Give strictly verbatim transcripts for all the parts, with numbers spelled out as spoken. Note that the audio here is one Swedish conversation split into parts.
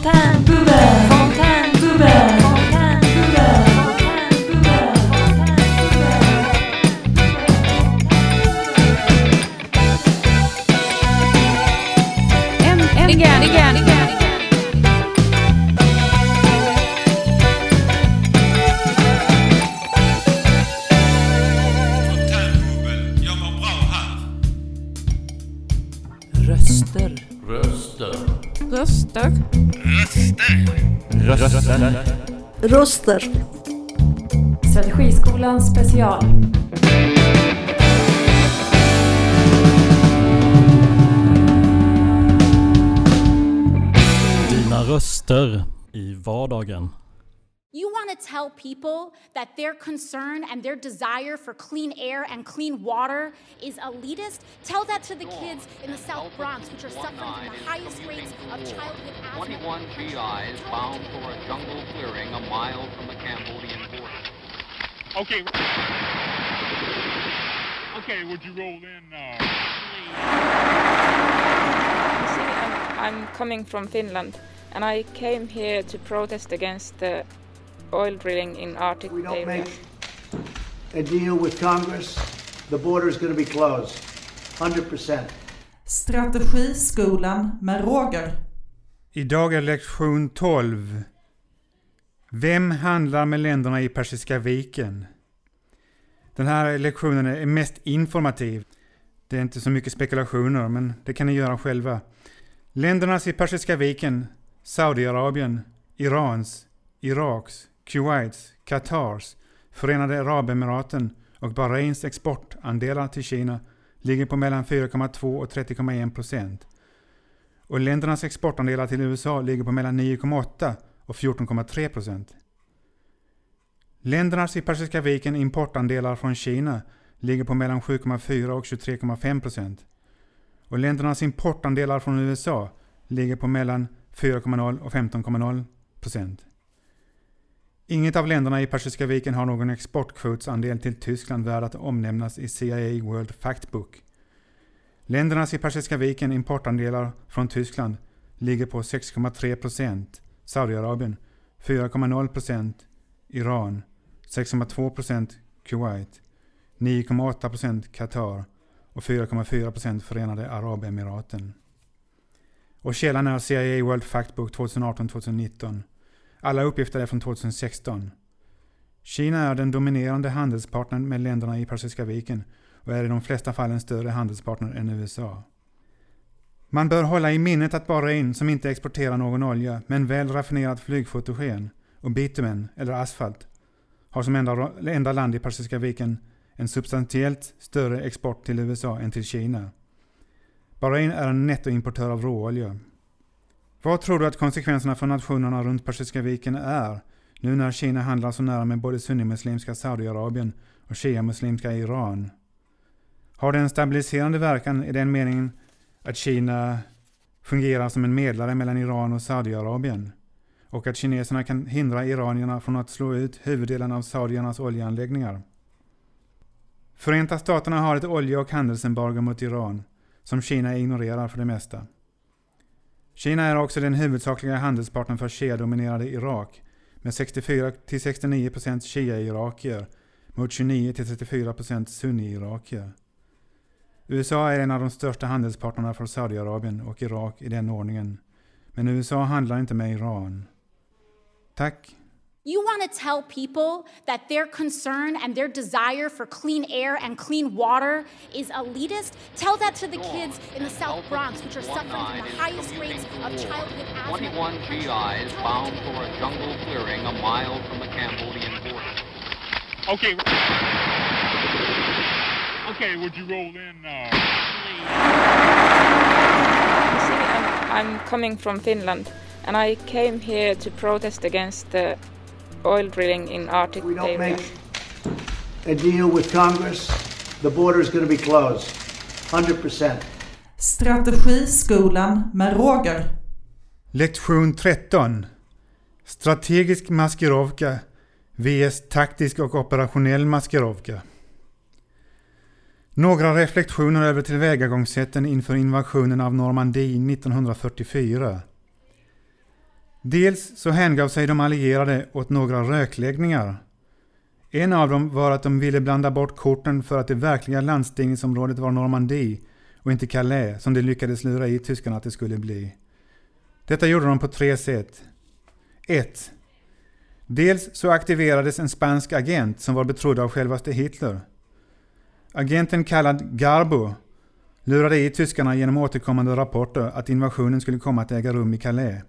Fontänbubben, fontänbubben, fontänbubben, fontänbubben. Äntligen, igen, igen. Fontänbubben, jag mår bra här. Röster. Röster. Röster. Röster. Röster. Röster. Strategiskolan special. Dina röster i vardagen. You want to tell people that their concern and their desire for clean air and clean water is elitist? Tell that to the kids in the South Bronx, which are suffering from the highest rates of childhood asthma. twenty-one G Is bound for a jungle clearing a mile from the Cambodian border. Okay. Okay, would you roll in uh I'm, I'm coming from Finland, and I came here to protest against the oil drilling in Arctic We don't area. make a deal with Congress, the border is going to be closed. one hundred percent. Strategiskolan med Roger. Idag är lektion tolv. Vem handlar med länderna i Persiska viken? Den här lektionen är mest informativ. Det är inte så mycket spekulationer, men det kan ni göra själva. Länderna i Persiska viken, Saudiarabien, Irans, Iraks, Kuwaits, Qatars, Förenade Arabemiraten och Bahrains exportandelar till Kina ligger på mellan fyra komma två och trettio komma en procent. Och ländernas exportandelar till U S A ligger på mellan nio komma åtta och fjorton komma tre procent. Ländernas i Persiska viken importandelar från Kina ligger på mellan sju komma fyra och tjugotre komma fem procent. Och ländernas importandelar från U S A ligger på mellan fyra komma noll och femton komma noll procent. Inget av länderna i Persiska viken har någon exportkvotsandel till Tyskland värd att omnämnas i C I A World Factbook. Ländernas i Persiska viken importandelar från Tyskland ligger på sex komma tre procent, Saudiarabien fyra komma noll procent, Iran sex komma två procent, Kuwait nio komma åtta procent, Qatar och fyra komma fyra procent Förenade Arabemiraten. Och källan är C I A World Factbook tjugoarton tjugonitton. Alla uppgifter är från tjugosexton. Kina är den dominerande handelspartnern med länderna i Persiska viken och är i de flesta fall en större handelspartner än U S A. Man bör hålla i minnet att Bahrain, som inte exporterar någon olja men väl raffinerat flygfotogen och bitumen eller asfalt, har som enda, enda land i Persiska viken en substantiellt större export till U S A än till Kina. Bahrain är en nettoimportör av råolja. Vad tror du att konsekvenserna för nationerna runt Persiska viken är nu när Kina handlar så nära med både sunnimuslimska Saudiarabien och shia-muslimska Iran? Har det en stabiliserande verkan i den meningen att Kina fungerar som en medlare mellan Iran och Saudiarabien och att kineserna kan hindra iranierna från att slå ut huvuddelen av saudiernas oljeanläggningar? Förenta staterna har ett olje- och handelsembargo mot Iran som Kina ignorerar för det mesta. Kina är också den huvudsakliga handelspartnern för shia-dominerade Irak med sextiofyra till sextionio procent shia-irakier mot tjugonio till trettiofyra procent sunni-irakier. U S A är en av de största handelspartnerna för Saudiarabien och Irak i den ordningen. Men U S A handlar inte med Iran. Tack. You want to tell people that their concern and their desire for clean air and clean water is elitist? Tell that to the kids in the South Bronx, which are suffering from the highest rates of childhood asthma. twenty-one G Is bound for a jungle clearing a mile from the Cambodian border. Okay. Okay, would you roll in uh I'm, I'm coming from Finland, and I came here to protest against the oil drilling in Arctic We don't area. make a deal with Congress, the border is going to be closed. one hundred percent. Strategiskolan med Roger. Lektion tretton. Strategisk maskerovka vs taktisk och operationell maskerovka. Några reflektioner över tillvägagångssätten inför invasionen av Normandie nittonhundrafyrtiofyra. Dels så hängav sig de allierade åt några rökläggningar. En av dem var att de ville blanda bort korten för att det verkliga landstigningsområdet var Normandie och inte Calais som de lyckades lura i tyskarna att det skulle bli. Detta gjorde de på tre sätt. ett. Dels så aktiverades en spansk agent som var betrodd av självaste Hitler. Agenten kallad Garbo lurade i tyskarna genom återkommande rapporter att invasionen skulle komma att äga rum i Calais.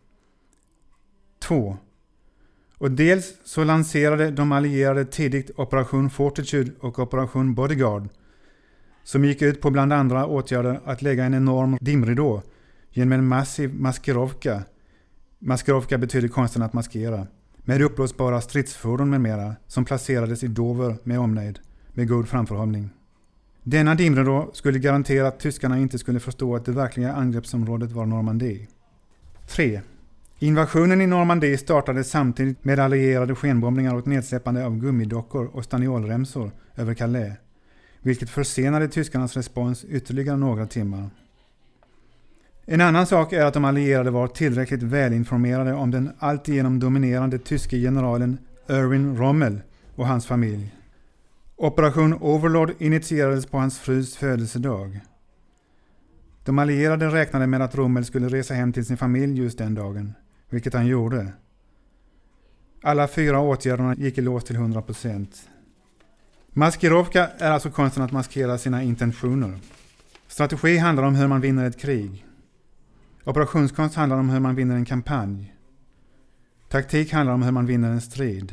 två. Och dels så lanserade de allierade tidigt Operation Fortitude och Operation Bodyguard som gick ut på bland andra åtgärder att lägga en enorm dimridå genom en massiv maskerovka. Maskerovka betyder konsten att maskera. Med uppblåsbara stridsfordon med mera som placerades i Dover med omnejd med god framförhållning. Denna dimridå skulle garantera att tyskarna inte skulle förstå att det verkliga angreppsområdet var Normandie. tre. Invasionen i Normandie startade samtidigt med allierade skenbombningar och nedsläppande av gummidockor och staniolremsor över Calais, vilket försenade tyskarnas respons ytterligare några timmar. En annan sak är att de allierade var tillräckligt välinformerade om den alltigenom dominerande tyske generalen Erwin Rommel och hans familj. Operation Overlord initierades på hans frus födelsedag. De allierade räknade med att Rommel skulle resa hem till sin familj just den dagen, vilket han gjorde. Alla fyra åtgärderna gick i lås till hundra procent. Maskerovka är alltså konsten att maskera sina intentioner. Strategi handlar om hur man vinner ett krig. Operationskonst handlar om hur man vinner en kampanj. Taktik handlar om hur man vinner en strid.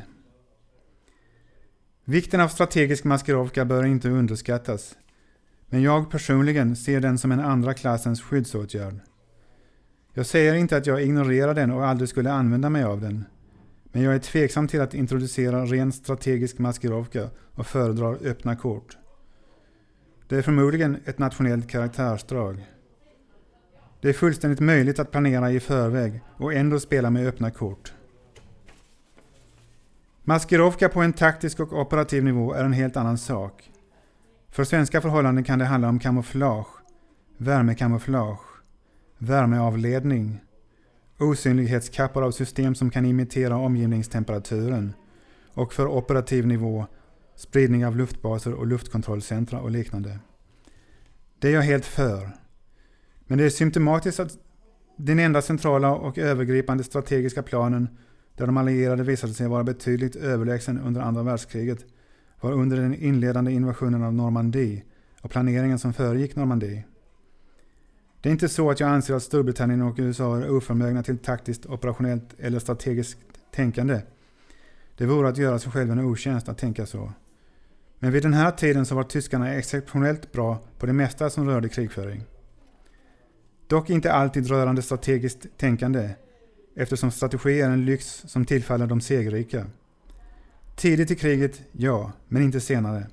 Vikten av strategisk maskerovka bör inte underskattas, men jag personligen ser den som en andra klassens skyddsåtgärd. Jag säger inte att jag ignorerar den och aldrig skulle använda mig av den, men jag är tveksam till att introducera ren strategisk maskerovka och föredrar öppna kort. Det är förmodligen ett nationellt karaktärsdrag. Det är fullständigt möjligt att planera i förväg och ändå spela med öppna kort. Maskerovka på en taktisk och operativ nivå är en helt annan sak. För svenska förhållanden kan det handla om kamouflage, värmekamouflage, värmeavledning, osynlighetskappar av system som kan imitera omgivningstemperaturen och för operativ nivå spridning av luftbaser och luftkontrollcentra och liknande. Det är jag helt för. Men det är symptomatiskt att den enda centrala och övergripande strategiska planen där de allierade visade sig vara betydligt överlägsen under andra världskriget var under den inledande invasionen av Normandie och planeringen som föregick Normandie. Det är inte så att jag anser att Storbritannien och U S A är oförmögna till taktiskt, operationellt eller strategiskt tänkande. Det vore att göra sig själv en otjänst att tänka så. Men vid den här tiden så var tyskarna exceptionellt bra på det mesta som rörde krigföring. Dock inte alltid rörande strategiskt tänkande, eftersom strategi är en lyx som tillfaller de segerrika. Tidigt i kriget, ja, men inte senare.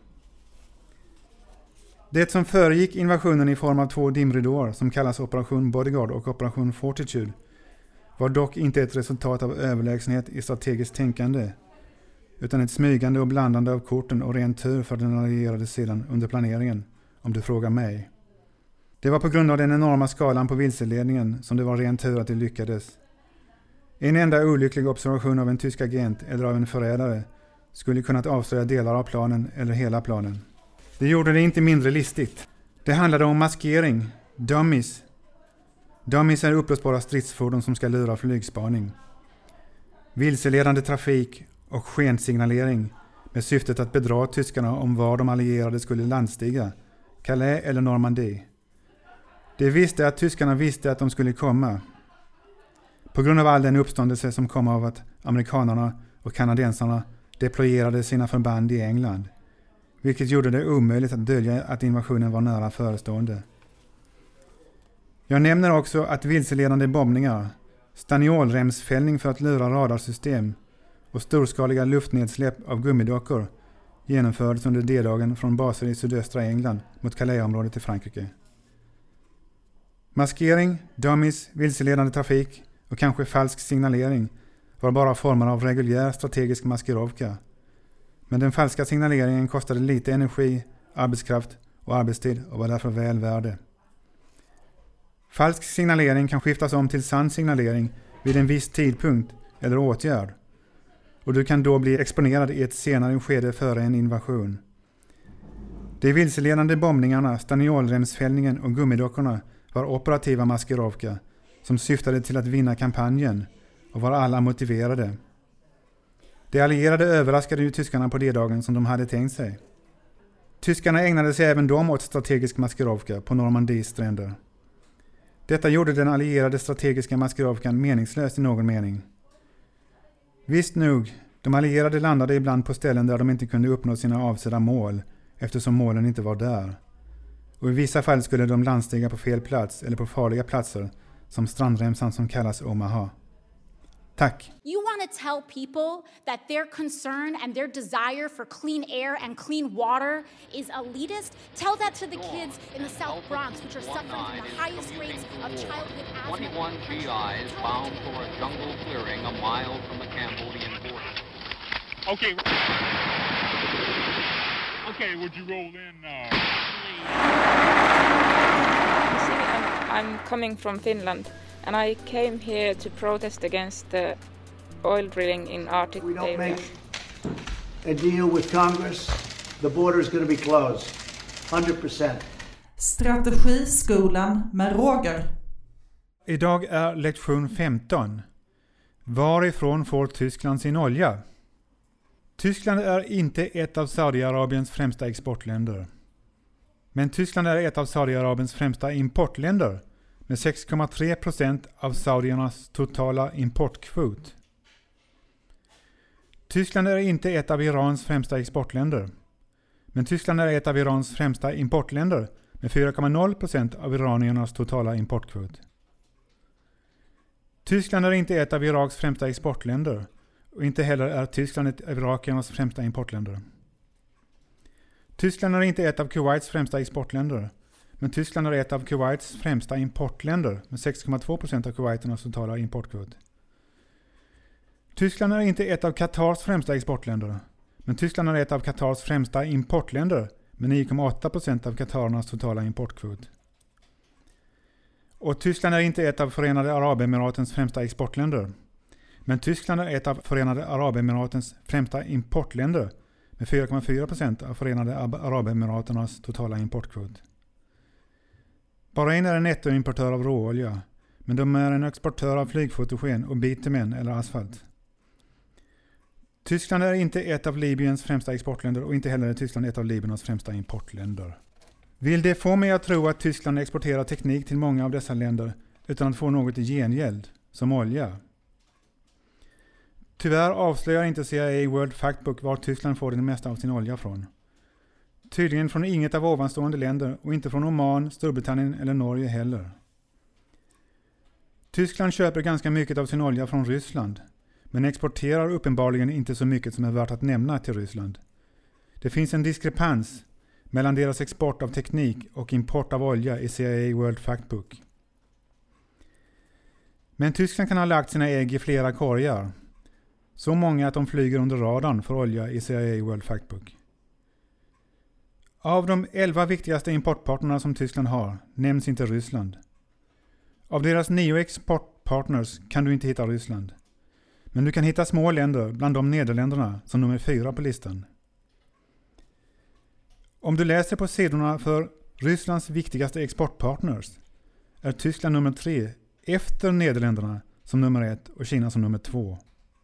Det som föregick invasionen i form av två dimridåer som kallas Operation Bodyguard och Operation Fortitude var dock inte ett resultat av överlägsenhet i strategiskt tänkande, utan ett smygande och blandande av korten och ren tur för den allierade sidan under planeringen, om du frågar mig. Det var på grund av den enorma skalan på vilseledningen som det var ren tur att det lyckades. En enda olycklig observation av en tysk agent eller av en förrädare skulle kunnat avslöja delar av planen eller hela planen. Det gjorde det inte mindre listigt. Det handlade om maskering, dummies. Dummies är upplösbara stridsfordon som ska lura flygspaning. Vilseledande trafik och skensignalering med syftet att bedra tyskarna om var de allierade skulle landstiga, Calais eller Normandie. De visste att tyskarna visste att de skulle komma. På grund av all den uppståndelse som kom av att amerikanerna och kanadensarna deployerade sina förband i England, vilket gjorde det omöjligt att dölja att invasionen var nära förestående. Jag nämner också att vilseledande bombningar, staniolremsfällning för att lura radarsystem och storskaliga luftnedsläpp av gummidockor genomfördes under D-dagen från baser i sydöstra England mot Calais-området i Frankrike. Maskering, dummies, vilseledande trafik och kanske falsk signalering var bara former av reguljär strategisk maskerovka. Men den falska signaleringen kostade lite energi, arbetskraft och arbetstid och var därför väl värde. Falsk signalering kan skiftas om till sann signalering vid en viss tidpunkt eller åtgärd. Och du kan då bli exponerad i ett senare skede före en invasion. De vilseledande bombningarna, staniolremsfällningen och gummidockorna var operativa maskerovka som syftade till att vinna kampanjen och var alla motiverade. De allierade överraskade ju tyskarna på det dagen som de hade tänkt sig. Tyskarna ägnade sig även de åt strategisk maskerovka på Normandies stränder. Detta gjorde den allierade strategiska maskerovkan meningslös i någon mening. Visst nog, de allierade landade ibland på ställen där de inte kunde uppnå sina avsedda mål eftersom målen inte var där. Och i vissa fall skulle de landstiga på fel plats eller på farliga platser som strandremsan som kallas Omaha. Tack. You want to tell people that their concern and their desire for clean air and clean water is elitist? Tell that to the kids in the South Bronx, which are suffering from the highest rates of childhood asthma. twenty-one G Is bound for a jungle clearing a mile from the Cambodian border. Okay. Okay, would you roll in, uh... You see, I'm, I'm coming from Finland, and I came here to protest against the oil drilling in Arctic We don't area. make a deal with Congress, the border is going to be closed. one hundred percent. Strategiskolan med Roger. Idag är lektion femton. Varifrån får Tyskland sin olja? Tyskland är inte ett av Saudiarabiens främsta exportländer. Men Tyskland är ett av Saudiarabiens främsta importländer med sex komma tre procent av saudiernas totala importkvot. Tyskland är inte ett av Irans främsta exportländer. Men Tyskland är ett av Irans främsta importländer med fyra komma noll procent av iraniernas totala importkvot. Tyskland är inte ett av Iraks främsta exportländer och inte heller är Tyskland ett av irakiernas främsta importländer. Tyskland är inte ett av Kuwaits främsta exportländer, men Tyskland är ett av Kuwaits främsta importländer med sex komma två procent av kuwaiternas totala importkvot. Tyskland är inte ett av Katars främsta exportländer, men Tyskland är ett av Katars främsta importländer med nio komma åtta procent av katarernas totala importkvot. Och Tyskland är inte ett av Förenade Arabemiratens främsta exportländer, men Tyskland är ett av Förenade Arabemiratens främsta importländer med fyra komma fyra procent av Förenade Arabemiraternas totala importkvot. Bahrain är en nettoimportör av råolja, men de är en exportör av flygfotogen och bitumen eller asfalt. Tyskland är inte ett av Libyens främsta exportländer och inte heller är Tyskland ett av Libyens främsta importländer. Vill det få mig att tro att Tyskland exporterar teknik till många av dessa länder utan att få något i gengäld, som olja? Tyvärr avslöjar inte C I A World Factbook var Tyskland får det mesta av sin olja från. Tydligen från inget av ovanstående länder och inte från Oman, Storbritannien eller Norge heller. Tyskland köper ganska mycket av sin olja från Ryssland, men exporterar uppenbarligen inte så mycket som är värt att nämna till Ryssland. Det finns en diskrepans mellan deras export av teknik och import av olja i C I A World Factbook. Men Tyskland kan ha lagt sina ägg i flera korgar. Så många att de flyger under radarn för olja i C I A World Factbook. Av de elva viktigaste importpartnerna som Tyskland har nämns inte Ryssland. Av deras nio exportpartners kan du inte hitta Ryssland. Men du kan hitta små länder bland de Nederländerna som nummer fyra på listan. Om du läser på sidorna för Rysslands viktigaste exportpartners är Tyskland nummer tre efter Nederländerna som nummer ett och Kina som nummer två.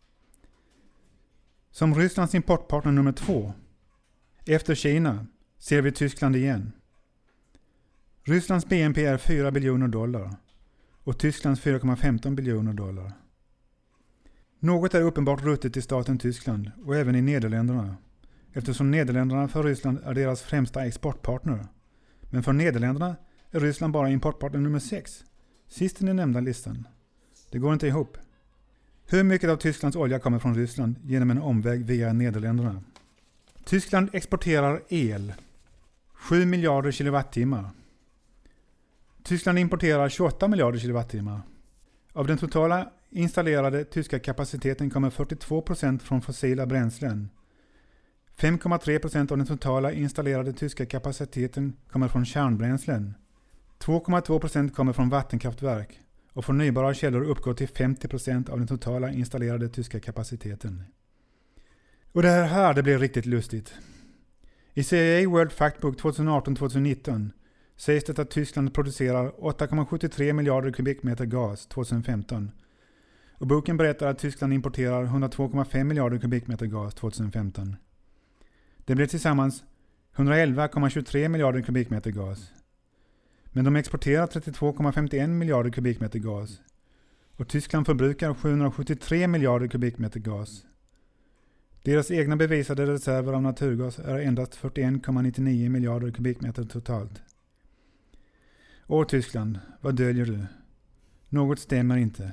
Som Rysslands importpartner nummer två efter Kina ser vi Tyskland igen. Rysslands B N P är fyra biljoner dollar och Tysklands fyra komma femton biljoner dollar. Något är uppenbart ruttet i staten Tyskland och även i Nederländerna, eftersom Nederländerna för Ryssland är deras främsta exportpartner. Men för Nederländerna är Ryssland bara importpartner nummer sex, sist i den nämnda listan. Det går inte ihop. Hur mycket av Tysklands olja kommer från Ryssland genom en omväg via Nederländerna? Tyskland exporterar el, sju miljarder kilowattimmar. Tyskland importerar tjugoåtta miljarder kilowattimmar. Av den totala installerade tyska kapaciteten kommer fyrtiotvå procent från fossila bränslen. fem komma tre procent av den totala installerade tyska kapaciteten kommer från kärnbränslen. två komma två procent kommer från vattenkraftverk och förnybara källor uppgår till femtio procent av den totala installerade tyska kapaciteten. Och det är här det blir riktigt lustigt. I C I A World Factbook tjugoarton tjugonitton sägs det att Tyskland producerar åtta komma sjuttiotre miljarder kubikmeter gas tjugohundrafemton. Och boken berättar att Tyskland importerar hundratvå komma fem miljarder kubikmeter gas tjugohundrafemton. Det blir tillsammans hundraelva komma tjugotre miljarder kubikmeter gas. Men de exporterar trettiotvå komma femtioen miljarder kubikmeter gas. Och Tyskland förbrukar sjuhundrasjuttiotre miljarder kubikmeter gas. Deras egna bevisade reserver av naturgas är endast fyrtioen komma nittionio miljarder kubikmeter totalt. Åh Tyskland, vad döljer du? Något stämmer inte.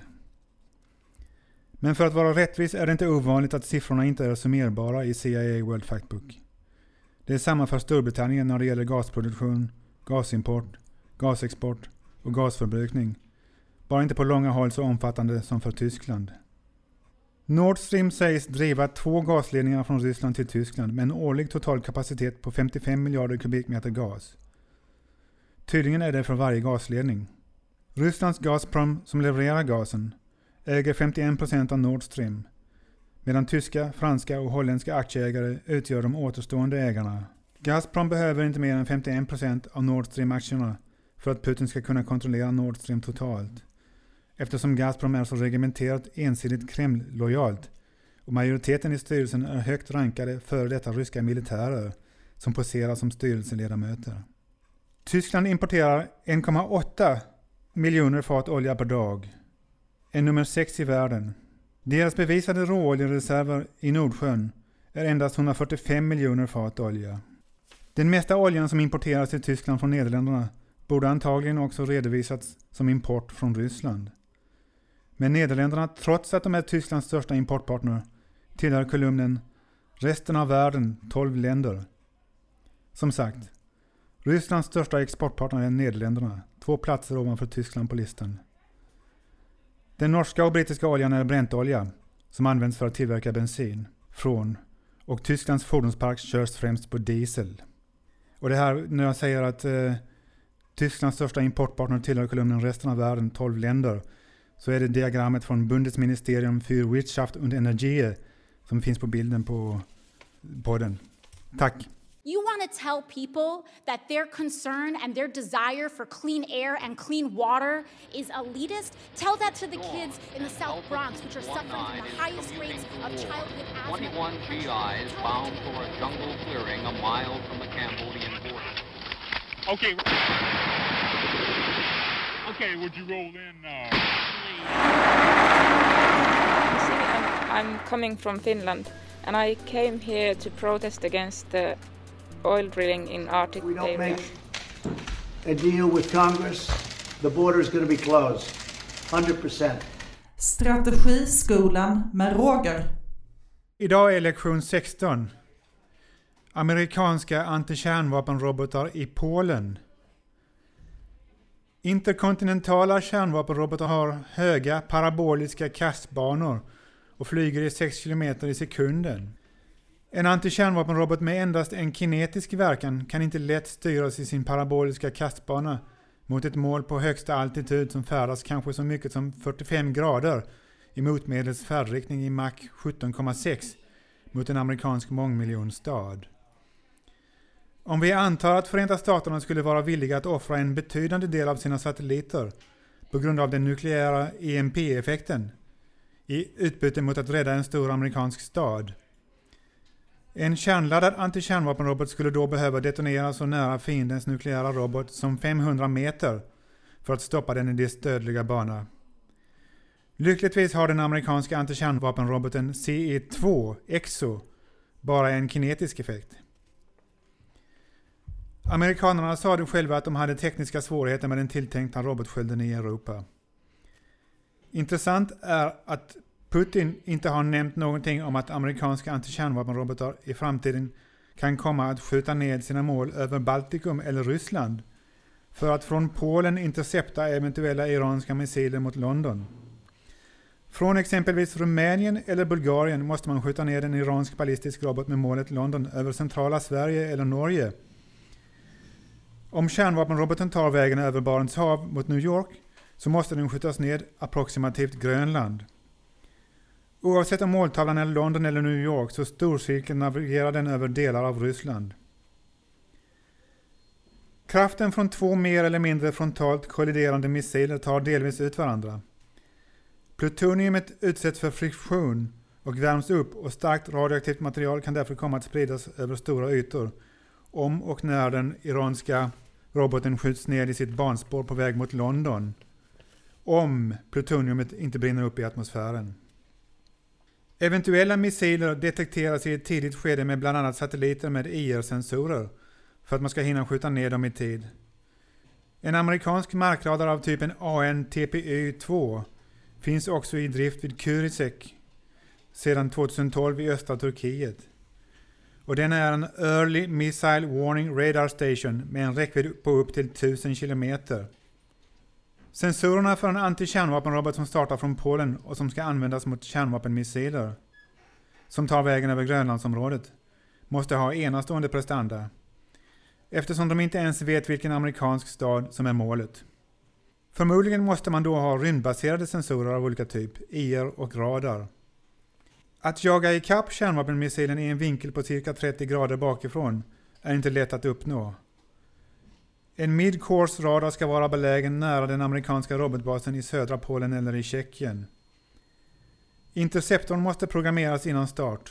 Men för att vara rättvis är det inte ovanligt att siffrorna inte är summerbara i C I A World Factbook. Det är samma för Storbritannien när det gäller gasproduktion, gasimport, gasexport och gasförbrukning. Bara inte på långa håll så omfattande som för Tyskland. Nord Stream sägs driva två gasledningar från Ryssland till Tyskland med en årlig total kapacitet på femtiofem miljarder kubikmeter gas. Tydligen är det för varje gasledning. Rysslands Gazprom som levererar gasen äger femtioen procent av Nord Stream, medan tyska, franska och holländska aktieägare utgör de återstående ägarna. Gazprom behöver inte mer än femtioen procent av Nord Stream-aktierna för att Putin ska kunna kontrollera Nord Stream totalt, eftersom Gazprom är så regimenterat ensidigt Kreml-lojalt och majoriteten i styrelsen är högt rankade före detta ryska militärer som poserar som styrelseledamöter. Tyskland importerar en komma åtta miljoner fat olja per dag, är nummer sex i världen. Deras bevisade råoljereserver i Nordsjön är endast hundrafyrtiofem miljoner fat olja. Den mesta oljan som importeras till Tyskland från Nederländerna borde antagligen också redovisats som import från Ryssland. Men Nederländerna, trots att de är Tysklands största importpartner, tillhör kolumnen resten av världen, tolv länder. Som sagt, Rysslands största exportpartner är Nederländerna, två platser ovanför Tyskland på listan. Den norska och brittiska oljan är bräntolja som används för att tillverka bensin från, och Tysklands fordonspark körs främst på diesel. Och det här när jag säger att eh, Tysklands största importpartner tillhör kolumnen resten av världen, tolv länder, så är det diagrammet från Bundesministerium für Wirtschaft und Energie som finns på bilden på podden. Tack! You want to tell people that their concern and their desire for clean air and clean water is elitist? Tell that to the kids in the South Bronx, which are suffering from the highest rates of childhood asthma. twenty-one G Is bound for a jungle clearing a mile from the Cambodian border. Okay. Okay, would you roll in, uh... You see, I'm, I'm coming from Finland, and I came here to protest against the oil drilling in Arctic We don't areas. make a deal with Congress, the border is going to be closed. one hundred percent. Strategiskolan med Roger. Idag är lektion sexton. Amerikanska antikärnvapenrobotar i Polen. Interkontinentala kärnvapenrobotar har höga paraboliska kastbanor och flyger i sex kilometer i sekunden. En antikärnvapenrobot med endast en kinetisk verkan kan inte lätt styras i sin paraboliska kastbana mot ett mål på högsta altitud som färdas kanske så mycket som fyrtiofem grader i motmedels färdriktning i Mach sjutton komma sex mot en amerikansk mångmiljonstad. Om vi antar att Förenta Staterna skulle vara villiga att offra en betydande del av sina satelliter på grund av den nukleära E M P-effekten i utbyte mot att rädda en stor amerikansk stad. En kärnladdad antikärnvapenrobot skulle då behöva detonera så nära fiendens nukleära robot som femhundra meter för att stoppa den i dess dödliga bana. Lyckligtvis har den amerikanska antikärnvapenroboten C E två Exo bara en kinetisk effekt. Amerikanerna sa själva att de hade tekniska svårigheter med den tilltänkta robotskölden i Europa. Intressant är att Putin inte har nämnt någonting om att amerikanska antikärnvapenrobotar i framtiden kan komma att skjuta ned sina mål över Baltikum eller Ryssland för att från Polen intercepta eventuella iranska missiler mot London. Från exempelvis Rumänien eller Bulgarien måste man skjuta ner en iransk ballistisk robot med målet London över centrala Sverige eller Norge. Om kärnvapenroboten tar vägen över Barents hav mot New York så måste den skjutas ned approximativt Grönland. Oavsett om måltavlan är London eller New York så storcirkeln navigerar den över delar av Ryssland. Kraften från två mer eller mindre frontalt kolliderande missiler tar delvis ut varandra. Plutoniumet utsätts för friktion och värms upp och starkt radioaktivt material kan därför komma att spridas över stora ytor om och när den iranska roboten skjuts ner i sitt banspår på väg mot London, om plutoniumet inte brinner upp i atmosfären. Eventuella missiler detekteras i ett tidigt skede med bland annat satelliter med I R-sensorer för att man ska hinna skjuta ner dem i tid. En amerikansk markradar av typen A N T P Y två finns också i drift vid Kurisek sedan tjugohundratolv i östra Turkiet. Och den är en Early Missile Warning Radar Station med en räckvidd på upp till tusen kilometer. Sensorerna för en antikärnvapenrobot som startar från Polen och som ska användas mot kärnvapenmissiler som tar vägen över Grönlandsområdet måste ha enastående prestanda, eftersom de inte ens vet vilken amerikansk stad som är målet. Förmodligen måste man då ha rymdbaserade sensorer av olika typ, I R och radar. Att jaga ikapp kärnvapenmissilen i en vinkel på cirka trettio grader bakifrån är inte lätt att uppnå. En mid-course radar ska vara belägen nära den amerikanska robotbasen i södra Polen eller i Tjeckien. Interceptorn måste programmeras innan start.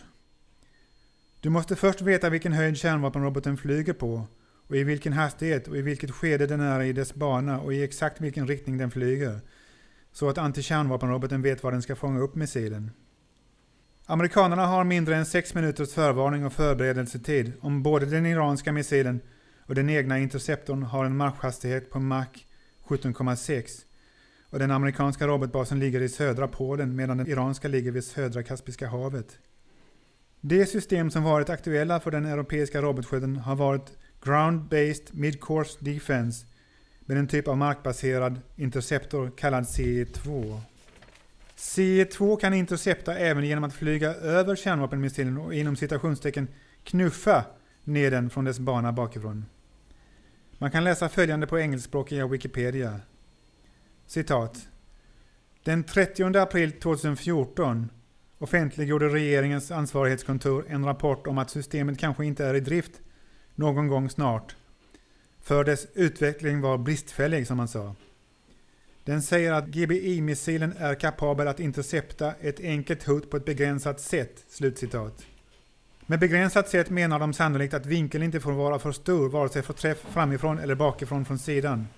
Du måste först veta vilken höjd kärnvapenroboten flyger på och i vilken hastighet och i vilket skede den är i dess bana och i exakt vilken riktning den flyger, så att antikärnvapenroboten vet var den ska fånga upp missilen. Amerikanerna har mindre än sex minuters förvarning och förberedelsetid om både den iranska missilen och den egna interceptorn har en marschhastighet på Mach sjutton komma sex och den amerikanska robotbasen ligger i södra Polen medan den iranska ligger vid södra Kaspiska havet. De system som varit aktuella för den europeiska robotskydden har varit Ground-Based Mid-Course Defense med en typ av markbaserad interceptor kallad C E två. C E två kan intercepta även genom att flyga över kärnvapenmissilen och inom citationstecken knuffa ner den från dess bana bakifrån. Man kan läsa följande på engelskspråkiga Wikipedia. Citat. Den trettionde april tjugohundrafjorton offentliggjorde regeringens ansvarighetskontor en rapport om att systemet kanske inte är i drift någon gång snart. För dess utveckling var bristfällig, som man sa. Den säger att G B I-missilen är kapabel att intercepta ett enkelt hot på ett begränsat sätt. Slutcitat. Med begränsat sätt menar de sannolikt att vinkeln inte får vara för stor vare sig för träff framifrån eller bakifrån från sidan.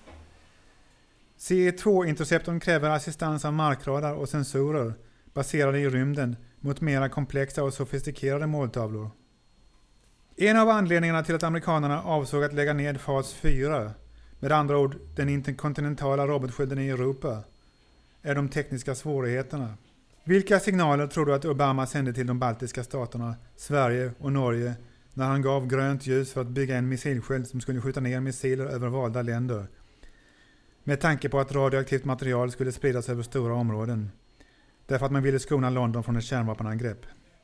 C E två-interceptorn kräver assistans av markradar och sensorer baserade i rymden mot mera komplexa och sofistikerade måltavlor. En av anledningarna till att amerikanerna avsåg att lägga ned fas fyra, med andra ord den interkontinentala robotskydden i Europa, är de tekniska svårigheterna. Vilka signaler tror du att Obama sände till de baltiska staterna, Sverige och Norge när han gav grönt ljus för att bygga en missilsköld som skulle skjuta ner missiler över valda länder? Med tanke på att radioaktivt material skulle spridas över stora områden. Därför att man ville skona London från ett kärnvapenangrepp.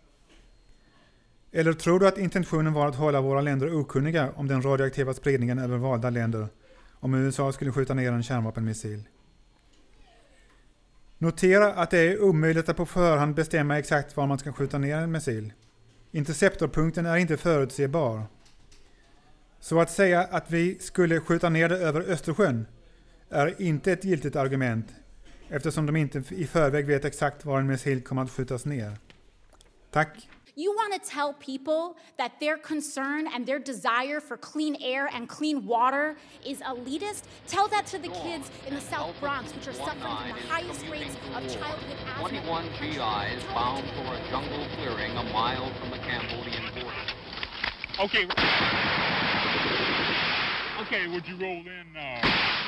Eller tror du att intentionen var att hålla våra länder okunniga om den radioaktiva spridningen över valda länder om U S A skulle skjuta ner en kärnvapenmissil? Notera att det är omöjligt att på förhand bestämma exakt var man ska skjuta ner en missil. Interceptorpunkten är inte förutsebar. Så att säga att vi skulle skjuta ner det över Östersjön är inte ett giltigt argument, eftersom de inte i förväg vet exakt var en missil kommer att skjutas ner. Tack! You want to tell people that their concern and their desire for clean air and clean water is elitist? Tell that to the kids in the South Bronx, which are suffering from the highest rates of childhood asthma. twenty-one G Is bound for a jungle clearing a mile from the Cambodian border. Okay. Okay, would you roll in, uh...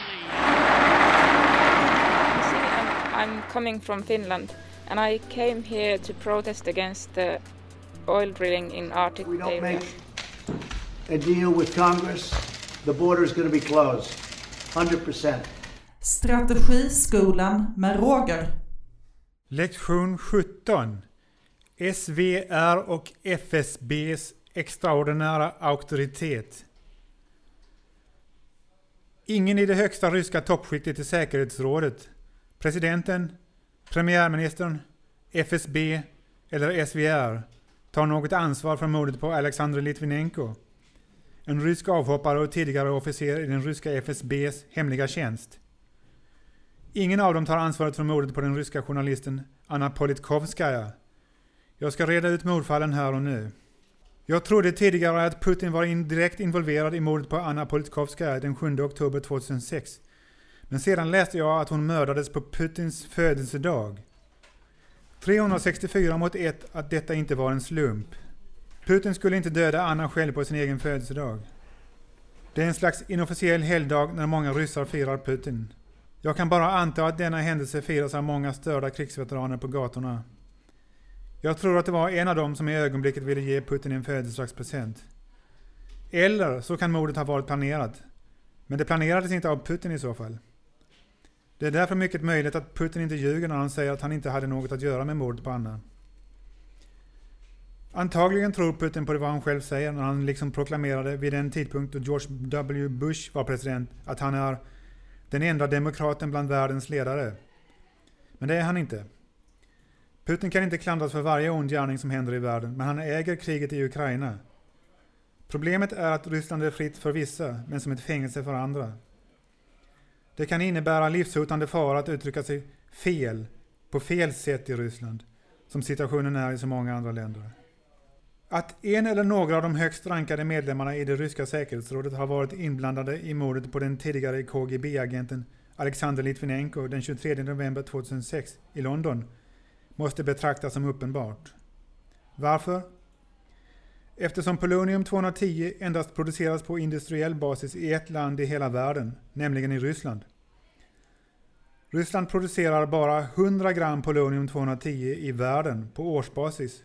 See, I'm, I'm coming from Finland, and I came here to protest against the oil drilling in Arctic We don't area. make a deal with Congress, the border is going to be closed. one hundred percent. Strategiskolan med Roger. Lektion sjutton. S V R och F S B:s extraordinära auktoritet. Ingen i det högsta ryska toppskiktet i säkerhetsrådet, presidenten, premiärministern, F S B eller S V R tar något ansvar för mordet på Alexander Litvinenko, en rysk avhoppare och tidigare officer i den ryska F S B:s hemliga tjänst. Ingen av dem tar ansvaret för mordet på den ryska journalisten Anna Politkovskaja. Jag ska reda ut mordfallen här och nu. Jag trodde tidigare att Putin var in direkt involverad i mordet på Anna Politkovskaja den sjunde oktober tjugohundrasex. Men sedan läste jag att hon mördades på Putins födelsedag. trehundrasextiofyra mot ett att detta inte var en slump. Putin skulle inte döda Anna själv på sin egen födelsedag. Det är en slags inofficiell helgdag när många ryssar firar Putin. Jag kan bara anta att denna händelse firas av många störda krigsveteraner på gatorna. Jag tror att det var en av dem som i ögonblicket ville ge Putin en födelsedagspresent. Eller så kan mordet ha varit planerat. Men det planerades inte av Putin i så fall. Det är därför mycket möjligt att Putin inte ljuger när han säger att han inte hade något att göra med mordet på Anna. Antagligen tror Putin på det vad han själv säger när han liksom proklamerade vid den tidpunkt då George W. Bush var president att han är den enda demokraten bland världens ledare. Men det är han inte. Putin kan inte klandras för varje ond gärning som händer i världen, men han äger kriget i Ukraina. Problemet är att Ryssland är fritt för vissa, men som ett fängelse för andra. Det kan innebära livshotande fara att uttrycka sig fel, på fel sätt i Ryssland, som situationen är i så många andra länder. Att en eller några av de högst rankade medlemmarna i det ryska säkerhetsrådet har varit inblandade i mordet på den tidigare K G B-agenten Alexander Litvinenko den tjugotredje november tjugohundrasex i London måste betraktas som uppenbart. Varför? Eftersom polonium tvåhundratio endast produceras på industriell basis i ett land i hela världen, nämligen i Ryssland. Ryssland producerar bara hundra gram polonium tvåhundratio i världen på årsbasis.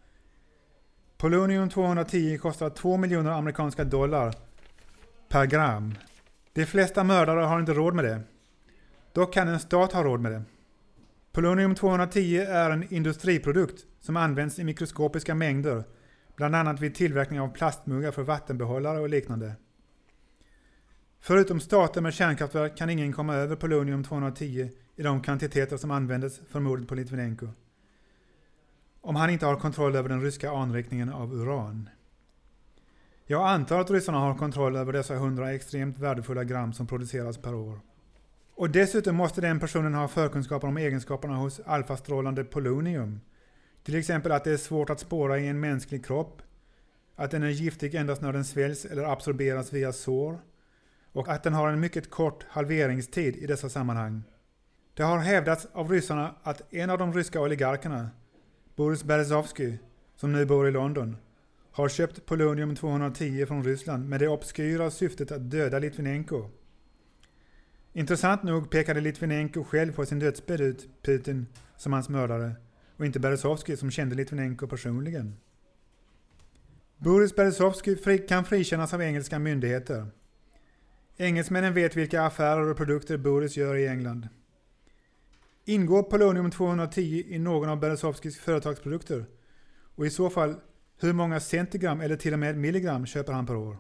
Polonium tvåhundratio kostar två miljoner amerikanska dollar per gram. De flesta mördare har inte råd med det. Dock kan en stat ha råd med det. Polonium tvåhundratio är en industriprodukt som används i mikroskopiska mängder, bland annat vid tillverkning av plastmuggar för vattenbehållare och liknande. Förutom stater med kärnkraftverk kan ingen komma över polonium tvåhundratio i de kvantiteter som användes för mordet på Litvinenko, om han inte har kontroll över den ryska anrikningen av uran. Jag antar att ryssarna har kontroll över dessa hundra extremt värdefulla gram som produceras per år. Och dessutom måste den personen ha förkunskaper om egenskaperna hos alfastrålande polonium. Till exempel att det är svårt att spåra i en mänsklig kropp, att den är giftig endast när den sväljs eller absorberas via sår, och att den har en mycket kort halveringstid i dessa sammanhang. Det har hävdats av ryssarna att en av de ryska oligarkerna, Boris Berezovsky, som nu bor i London, har köpt polonium tvåhundratio från Ryssland med det obskyra syftet att döda Litvinenko. Intressant nog pekade Litvinenko själv på sin dödsbädd ut Putin som hans mördare, och inte Berezovsky som kände Litvinenko personligen. Boris Berezovsky fri, kan frikännas av engelska myndigheter. Engelsmännen vet vilka affärer och produkter Boris gör i England. Ingår polonium tvåhundratio i någon av Berezovskys företagsprodukter? Och i så fall, hur många centigram eller till och med milligram köper han per år?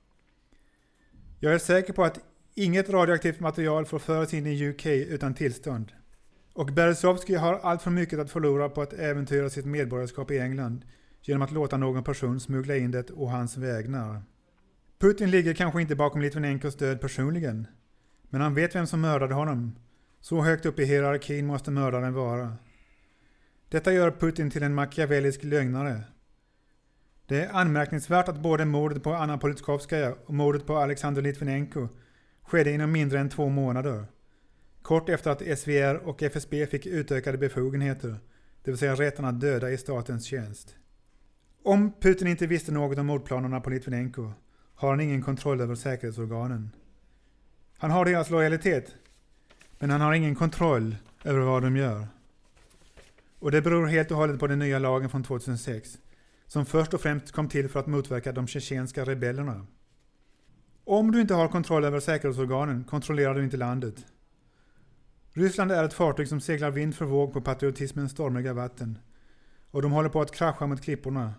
Jag är säker på att inget radioaktivt material får föras in i U K utan tillstånd. Och Berezovsky har allt för mycket att förlora på att äventyra sitt medborgarskap i England genom att låta någon person smuggla in det och hans vägnar. Putin ligger kanske inte bakom Litvinenkos död personligen, men han vet vem som mördade honom. Så högt upp i hierarkin måste mördaren vara. Detta gör Putin till en machiavellisk lögnare. Det är anmärkningsvärt att både mordet på Anna Politkovskaja och mordet på Alexander Litvinenko skedde inom mindre än två månader. Kort efter att S V R och F S B fick utökade befogenheter, det vill säga rätten att döda i statens tjänst. Om Putin inte visste något om mordplanerna på Litvinenko har han ingen kontroll över säkerhetsorganen. Han har deras lojalitet, men han har ingen kontroll över vad de gör. Och det beror helt och hållet på den nya lagen från tjugohundrasex, som först och främst kom till för att motverka de tjetjenska rebellerna. Om du inte har kontroll över säkerhetsorganen kontrollerar du inte landet. Ryssland är ett fartyg som seglar vind för våg på patriotismens stormiga vatten, och de håller på att krascha mot klipporna.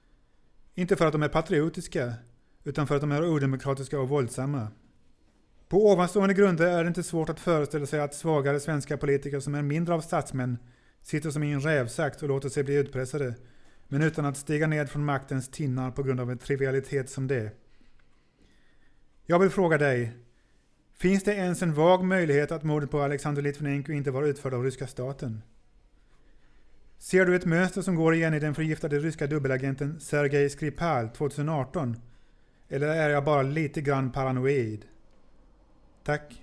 Inte för att de är patriotiska, utan för att de är odemokratiska och våldsamma. På ovanstående grunder är det inte svårt att föreställa sig att svagare svenska politiker som är mindre av statsmän sitter som i en rävsax och låter sig bli utpressade, men utan att stiga ned från maktens tinnar på grund av en trivialitet som det. Jag vill fråga dig, finns det ens en vag möjlighet att mordet på Alexander Litvinenko inte var utförd av ryska staten? Ser du ett mönster som går igen i den förgiftade ryska dubbelagenten Sergej Skripal tjugoarton? Eller är jag bara lite grann paranoid? Tack.